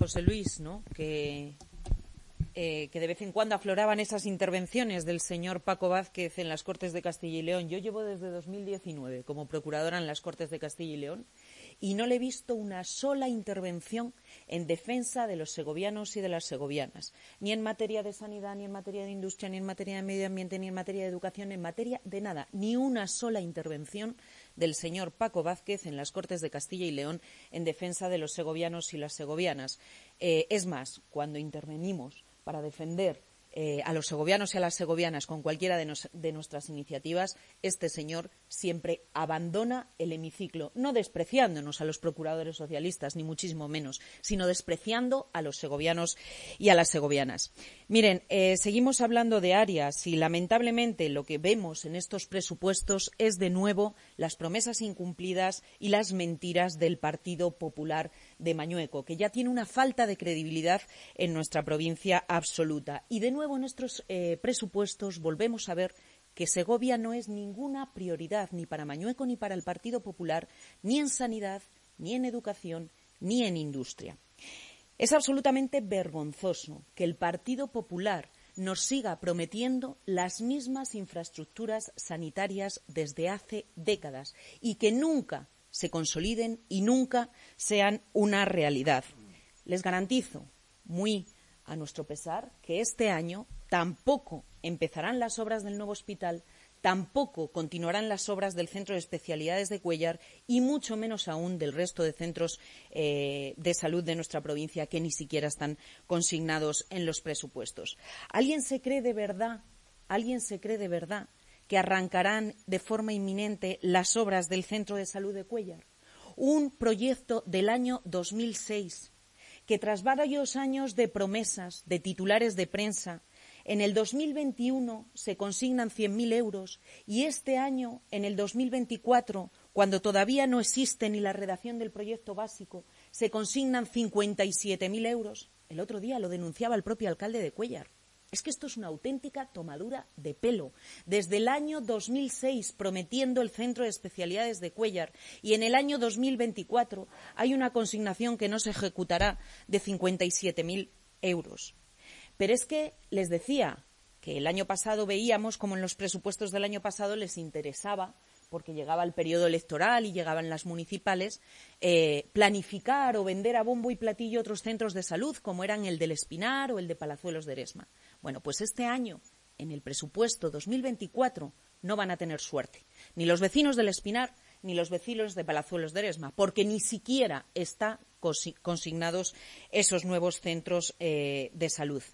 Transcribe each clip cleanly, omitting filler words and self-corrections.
José Luis, ¿no?, que de vez en cuando afloraban esas intervenciones del señor Paco Vázquez en las Cortes de Castilla y León. Yo llevo desde 2019 como procuradora en las Cortes de Castilla y León y no le he visto una sola intervención en defensa de los segovianos y de las segovianas, ni en materia de sanidad, ni en materia de industria, ni en materia de medio ambiente, ni en materia de educación, en materia de nada. Ni una sola intervención del señor Paco Vázquez en las Cortes de Castilla y León en defensa de los segovianos y las segovianas. Es más, cuando intervenimos para defender a los segovianos y a las segovianas con cualquiera de nuestras iniciativas, este señor siempre abandona el hemiciclo, no despreciándonos a los procuradores socialistas, ni muchísimo menos, sino despreciando a los segovianos y a las segovianas. Miren, seguimos hablando de áreas y lamentablemente lo que vemos en estos presupuestos es de nuevo las promesas incumplidas y las mentiras del Partido Popular de Mañueco, que ya tiene una falta de credibilidad en nuestra provincia absoluta. Y de nuevo en estos presupuestos volvemos a ver que Segovia no es ninguna prioridad ni para Mañueco ni para el Partido Popular, ni en sanidad, ni en educación, ni en industria. Es absolutamente vergonzoso que el Partido Popular nos siga prometiendo las mismas infraestructuras sanitarias desde hace décadas y que nunca se consoliden y nunca sean una realidad. Les garantizo, muy a nuestro pesar, que este año tampoco empezarán las obras del nuevo hospital, tampoco continuarán las obras del Centro de Especialidades de Cuéllar y mucho menos aún del resto de centros de salud de nuestra provincia que ni siquiera están consignados en los presupuestos. ¿Alguien se cree de verdad que arrancarán de forma inminente las obras del Centro de Salud de Cuéllar? Un proyecto del año 2006 que tras varios años de promesas, de titulares de prensa, en el 2021 se consignan 100.000 euros y este año, en el 2024, cuando todavía no existe ni la redacción del proyecto básico, se consignan 57.000 euros. El otro día lo denunciaba el propio alcalde de Cuéllar. Es que esto es una auténtica tomadura de pelo. Desde el año 2006 prometiendo el Centro de Especialidades de Cuéllar y en el año 2024 hay una consignación que no se ejecutará de 57.000 euros. Pero es que les decía que el año pasado veíamos como en los presupuestos del año pasado les interesaba, porque llegaba el periodo electoral y llegaban las municipales, planificar o vender a bombo y platillo otros centros de salud, como eran el del Espinar o el de Palazuelos de Eresma. Bueno, pues este año, en el presupuesto 2024, no van a tener suerte, ni los vecinos del Espinar ni los vecinos de Palazuelos de Eresma, porque ni siquiera están consignados esos nuevos centros de salud.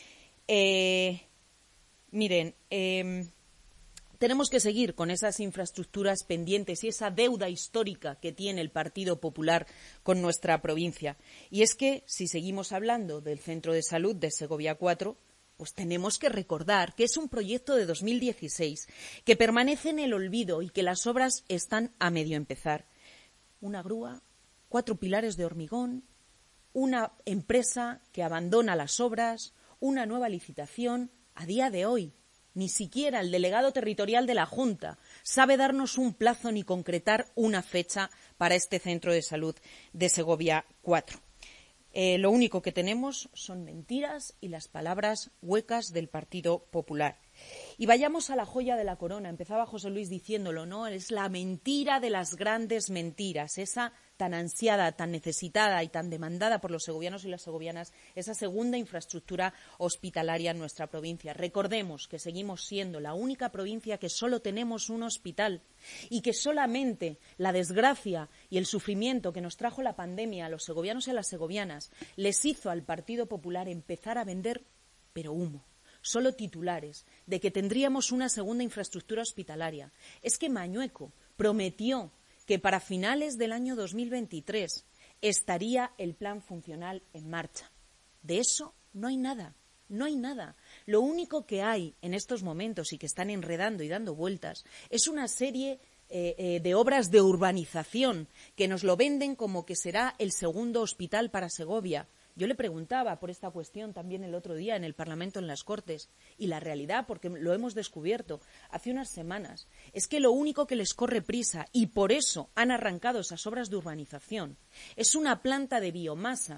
Miren, tenemos que seguir con esas infraestructuras pendientes y esa deuda histórica que tiene el Partido Popular con nuestra provincia. Y es que, si seguimos hablando del Centro de Salud de Segovia 4, pues tenemos que recordar que es un proyecto de 2016, que permanece en el olvido y que las obras están a medio empezar. Una grúa, 4 pilares de hormigón, una empresa que abandona las obras, una nueva licitación. A día de hoy, ni siquiera el delegado territorial de la Junta sabe darnos un plazo ni concretar una fecha para este centro de salud de Segovia 4. Lo único que tenemos son mentiras y las palabras huecas del Partido Popular. Y vayamos a la joya de la corona. Empezaba José Luis diciéndolo, ¿no? Es la mentira de las grandes mentiras, esa tan ansiada, tan necesitada y tan demandada por los segovianos y las segovianas, esa segunda infraestructura hospitalaria en nuestra provincia. Recordemos que seguimos siendo la única provincia que solo tenemos un hospital y que solamente la desgracia y el sufrimiento que nos trajo la pandemia a los segovianos y a las segovianas les hizo al Partido Popular empezar a vender, pero humo. Solo titulares de que tendríamos una segunda infraestructura hospitalaria. Es que Mañueco prometió que para finales del año 2023 estaría el plan funcional en marcha. De eso no hay nada, no hay nada. Lo único que hay en estos momentos y que están enredando y dando vueltas es una serie de obras de urbanización que nos lo venden como que será el segundo hospital para Segovia. Yo le preguntaba por esta cuestión también el otro día en el Parlamento, en las Cortes, y la realidad, porque lo hemos descubierto hace unas semanas, es que lo único que les corre prisa, y por eso han arrancado esas obras de urbanización, es una planta de biomasa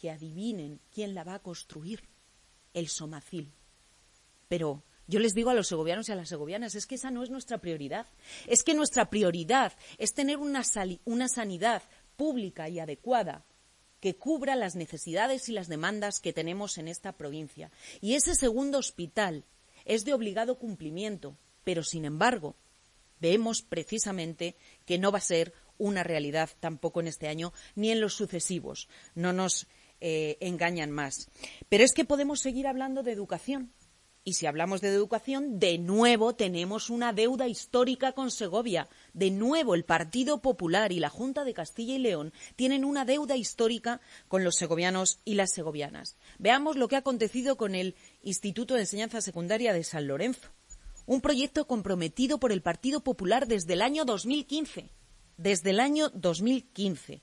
que adivinen quién la va a construir, el Somacil. Pero yo les digo a los segovianos y a las segovianas, es que esa no es nuestra prioridad. Es que nuestra prioridad es tener una sanidad pública y adecuada que cubra las necesidades y las demandas que tenemos en esta provincia. Y ese segundo hospital es de obligado cumplimiento, pero sin embargo vemos precisamente que no va a ser una realidad tampoco en este año ni en los sucesivos. No nos engañan más. Pero es que podemos seguir hablando de educación. Y si hablamos de educación, de nuevo tenemos una deuda histórica con Segovia. De nuevo el Partido Popular y la Junta de Castilla y León tienen una deuda histórica con los segovianos y las segovianas. Veamos lo que ha acontecido con el Instituto de Enseñanza Secundaria de San Lorenzo. Un proyecto comprometido por el Partido Popular desde el año 2015. Desde el año 2015.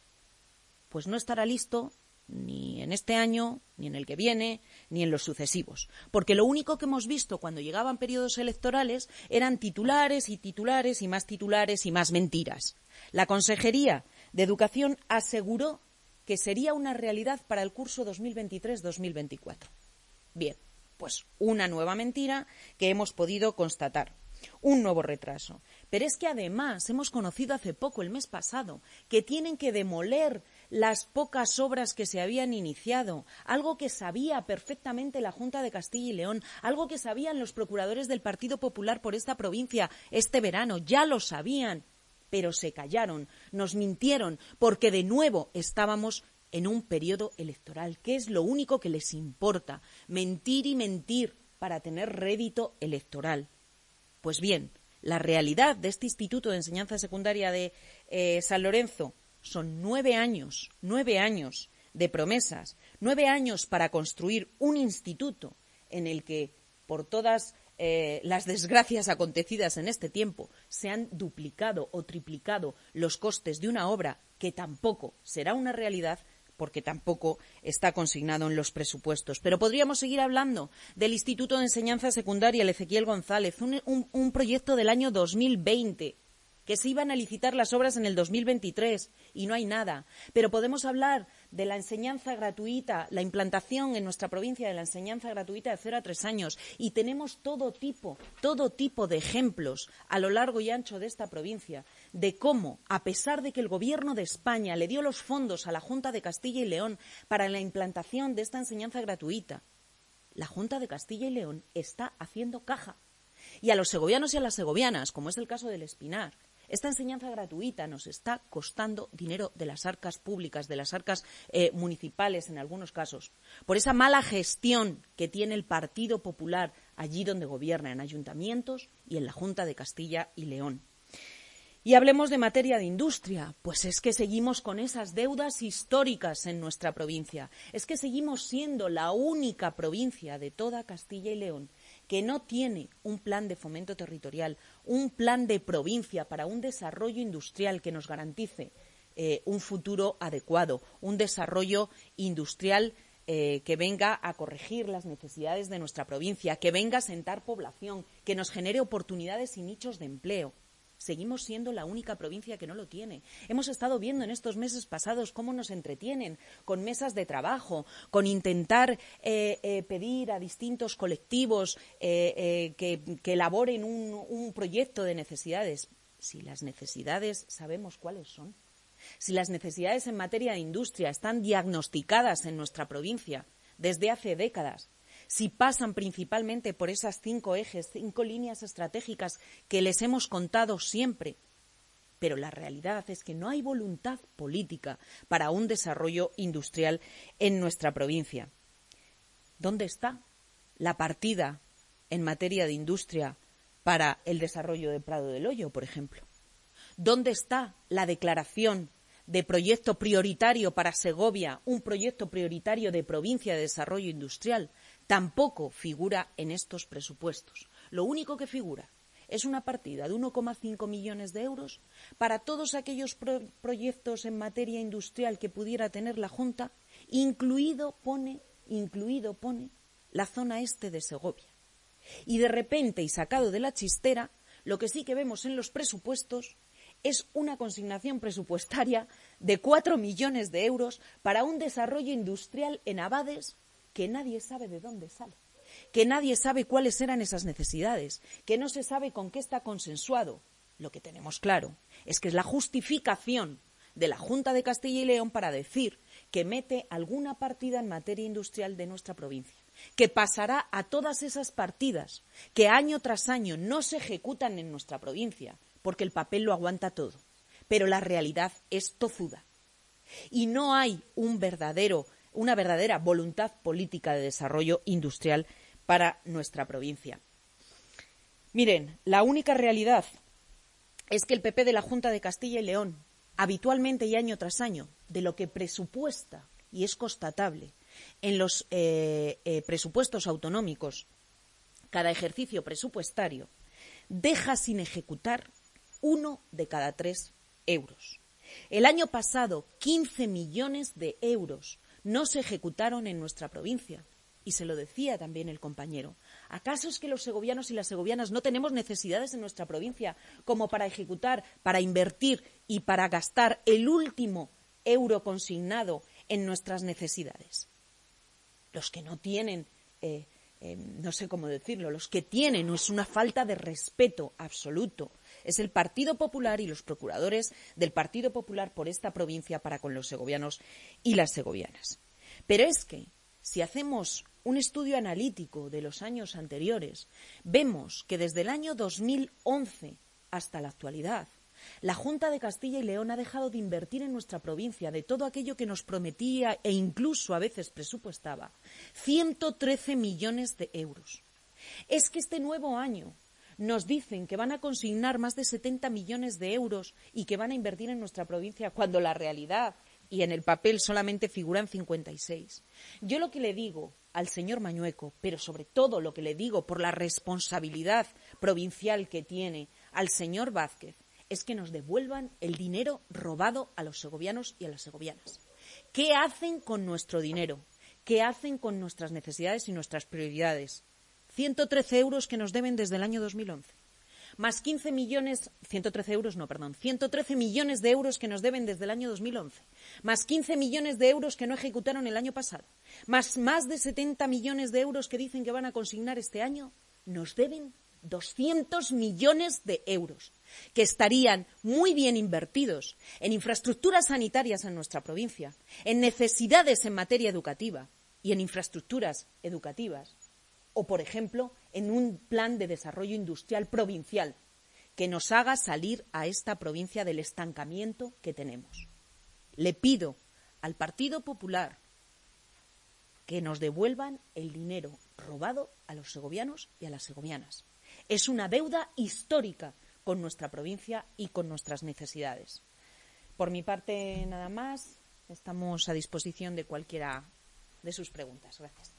Pues no estará listo ni en este año, ni en el que viene, ni en los sucesivos. Porque lo único que hemos visto cuando llegaban periodos electorales eran titulares y titulares y más mentiras. La Consejería de Educación aseguró que sería una realidad para el curso 2023-2024. Bien, pues una nueva mentira que hemos podido constatar. Un nuevo retraso. Pero es que además hemos conocido hace poco, el mes pasado, que tienen que demoler las pocas obras que se habían iniciado, algo que sabía perfectamente la Junta de Castilla y León, algo que sabían los procuradores del Partido Popular por esta provincia este verano, ya lo sabían, pero se callaron, nos mintieron, porque de nuevo estábamos en un periodo electoral, que es lo único que les importa, mentir y mentir para tener rédito electoral. Pues bien, la realidad de este Instituto de Enseñanza Secundaria de San Lorenzo son 9 años de promesas, 9 años para construir un instituto en el que, por todas las desgracias acontecidas en este tiempo, se han duplicado o triplicado los costes de una obra que tampoco será una realidad, porque tampoco está consignado en los presupuestos. Pero podríamos seguir hablando del Instituto de Enseñanza Secundaria, el Ezequiel González, un proyecto del año 2020, que se iban a licitar las obras en el 2023 y no hay nada. Pero podemos hablar de la enseñanza gratuita, la implantación en nuestra provincia de la enseñanza gratuita de 0 a 3 años. Y tenemos todo tipo de ejemplos a lo largo y ancho de esta provincia de cómo, a pesar de que el Gobierno de España le dio los fondos a la Junta de Castilla y León para la implantación de esta enseñanza gratuita, la Junta de Castilla y León está haciendo caja. Y a los segovianos y a las segovianas, como es el caso del Espinar, esta enseñanza gratuita nos está costando dinero de las arcas públicas, de las arcas municipales en algunos casos, por esa mala gestión que tiene el Partido Popular allí donde gobierna, en ayuntamientos y en la Junta de Castilla y León. Y hablemos de materia de industria, pues es que seguimos con esas deudas históricas en nuestra provincia. Es que seguimos siendo la única provincia de toda Castilla y León que no tiene un plan de fomento territorial, un plan de provincia para un desarrollo industrial que nos garantice un futuro adecuado, un desarrollo industrial que venga a corregir las necesidades de nuestra provincia, que venga a asentar población, que nos genere oportunidades y nichos de empleo. Seguimos siendo la única provincia que no lo tiene. Hemos estado viendo en estos meses pasados cómo nos entretienen con mesas de trabajo, con intentar pedir a distintos colectivos que elaboren un proyecto de necesidades. Si las necesidades sabemos cuáles son, si las necesidades en materia de industria están diagnosticadas en nuestra provincia desde hace décadas, si pasan principalmente por esas 5 ejes, 5 líneas estratégicas que les hemos contado siempre. Pero la realidad es que no hay voluntad política para un desarrollo industrial en nuestra provincia. ¿Dónde está la partida en materia de industria para el desarrollo de Prado del Hoyo, por ejemplo? ¿Dónde está la declaración de proyecto prioritario para Segovia, un proyecto prioritario de provincia de desarrollo industrial? Tampoco figura en estos presupuestos. Lo único que figura es una partida de 1,5 millones de euros para todos aquellos proyectos en materia industrial que pudiera tener la Junta, incluido pone la zona este de Segovia. Y de repente, y sacado de la chistera, lo que sí que vemos en los presupuestos es una consignación presupuestaria de 4 millones de euros para un desarrollo industrial en Abades que nadie sabe de dónde sale, que nadie sabe cuáles eran esas necesidades, que no se sabe con qué está consensuado. Lo que tenemos claro es que es la justificación de la Junta de Castilla y León para decir que mete alguna partida en materia industrial de nuestra provincia, que pasará a todas esas partidas que año tras año no se ejecutan en nuestra provincia, porque el papel lo aguanta todo, pero la realidad es tozuda. Y no hay una verdadera voluntad política de desarrollo industrial para nuestra provincia. Miren, la única realidad es que el PP de la Junta de Castilla y León, habitualmente y año tras año, de lo que presupuesta, y es constatable, en los presupuestos autonómicos, cada ejercicio presupuestario, deja sin ejecutar 1 de cada 3 euros. El año pasado, 15 millones de euros no se ejecutaron en nuestra provincia. Y se lo decía también el compañero. ¿Acaso es que los segovianos y las segovianas no tenemos necesidades en nuestra provincia como para ejecutar, para invertir y para gastar el último euro consignado en nuestras necesidades? Los que no tienen, no sé cómo decirlo, los que tienen es una falta de respeto absoluto. Es el Partido Popular y los procuradores del Partido Popular por esta provincia para con los segovianos y las segovianas. Pero es que si hacemos un estudio analítico de los años anteriores, vemos que desde el año 2011 hasta la actualidad, la Junta de Castilla y León ha dejado de invertir en nuestra provincia de todo aquello que nos prometía e incluso a veces presupuestaba, 113 millones de euros. Es que este nuevo año nos dicen que van a consignar más de 70 millones de euros y que van a invertir en nuestra provincia, cuando la realidad y en el papel solamente figuran 56. Yo lo que le digo al señor Mañueco, pero sobre todo lo que le digo por la responsabilidad provincial que tiene al señor Vázquez, es que nos devuelvan el dinero robado a los segovianos y a las segovianas. ¿Qué hacen con nuestro dinero? ¿Qué hacen con nuestras necesidades y nuestras prioridades? 113 euros que nos deben desde el año 2011. Más 113 millones de euros que nos deben desde el año 2011, más 15 millones de euros que no ejecutaron el año pasado, más de 70 millones de euros que dicen que van a consignar este año, nos deben 200 millones de euros, que estarían muy bien invertidos en infraestructuras sanitarias en nuestra provincia, en necesidades en materia educativa y en infraestructuras educativas, o, por ejemplo, en un plan de desarrollo industrial provincial que nos haga salir a esta provincia del estancamiento que tenemos. Le pido al Partido Popular que nos devuelvan el dinero robado a los segovianos y a las segovianas. Es una deuda histórica con nuestra provincia y con nuestras necesidades. Por mi parte, nada más. Estamos a disposición de cualquiera de sus preguntas. Gracias.